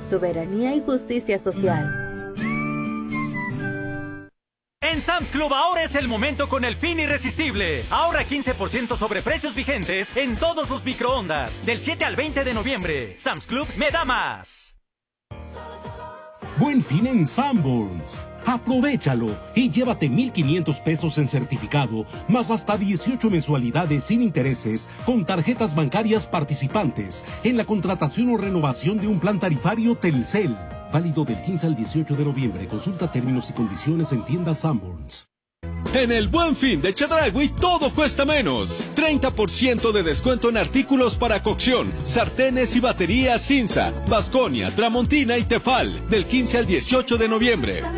soberanía y justicia social. En Sam's Club ahora es el momento con el fin irresistible. Ahorra 15% sobre precios vigentes en todos los microondas. Del 7 al 20 de noviembre. Sam's Club me da más. Buen fin en Sanborns. Aprovechalo y llévate 1,500 pesos en certificado, más hasta 18 mensualidades sin intereses con tarjetas bancarias participantes en la contratación o renovación de un plan tarifario Telcel. Válido del 15 al 18 de noviembre. Consulta términos y condiciones en tiendas Sanborns. En el Buen Fin de Chedraui todo cuesta menos. 30% de descuento en artículos para cocción, sartenes y baterías Cinza, Vasconia, Tramontina y Tefal, del 15 al 18 de noviembre.